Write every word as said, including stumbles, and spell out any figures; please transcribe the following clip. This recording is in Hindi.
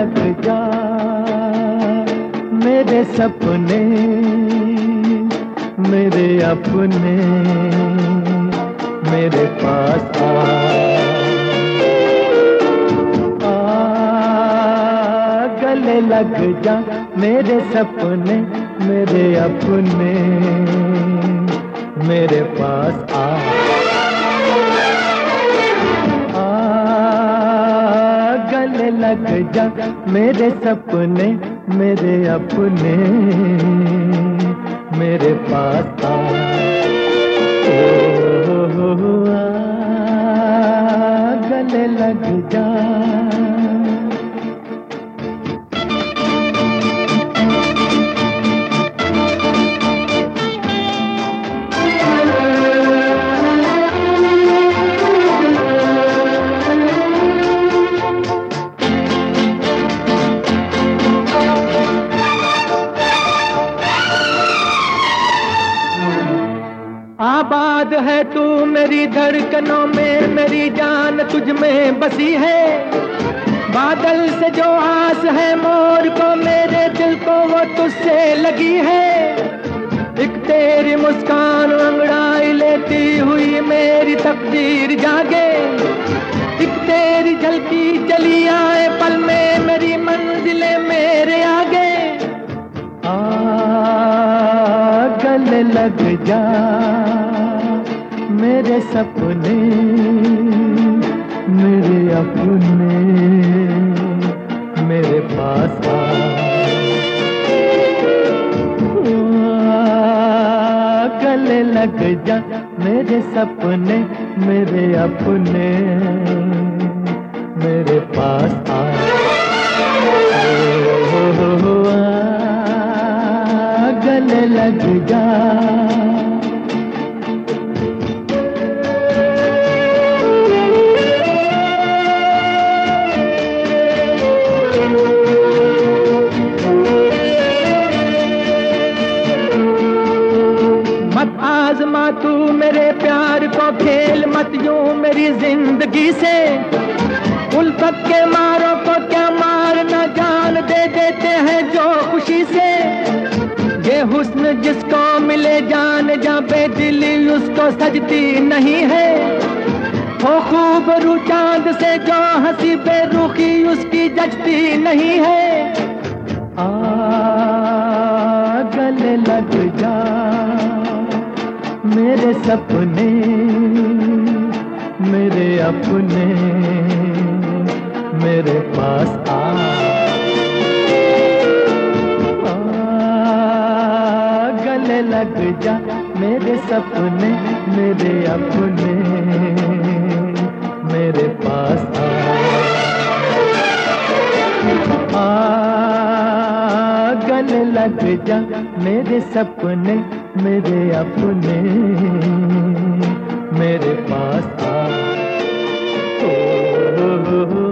लग जा मेरे सपने मेरे अपने मेरे पास आ, आ गले लग जा मेरे सपने मेरे अपने मेरे पास आ, आ गले लग जा मेरे सपने मेरे अपने मेरे पास आ, ओ, ओ, ओ, आ गले लग जा। आबाद है तू मेरी धड़कनों में, मेरी जान तुझ में बसी है। बादल से जो आस है मोर को, मेरे दिल को वो तुझसे लगी है। एक तेरी मुस्कान अंगड़ाई लेती हुई मेरी तकदीर जागे। एक तेरी झलकी चली आए पल में मेरी मंजिलें मेरे आगे। आ गले लग जा मेरे सपने मेरे अपने मेरे पास आ, गले लग जा मेरे सपने मेरे अपने मेरे पास आ, गले लग जा। मत आजमा तू मेरे प्यार को, खेल मत यूं मेरी जिंदगी से। उल्फत के मारों को क्या मार न जान दे देते हैं जो खुशी से। ये हुस्न जिसको मिले जान जा बेदिली उसको सजती नहीं है। हो खूब रू चांद से जो हंसी बेरुखी उसकी जचती नहीं है। आ गले लग जा मेरे सपने मेरे अपने मेरे पास आ, आ गले लग जा मेरे सपने मेरे अपने मेरे पास आ, आ गले लग जा मेरे सपने मेरे अपने मेरे पास आ, ओ, ओ, ओ,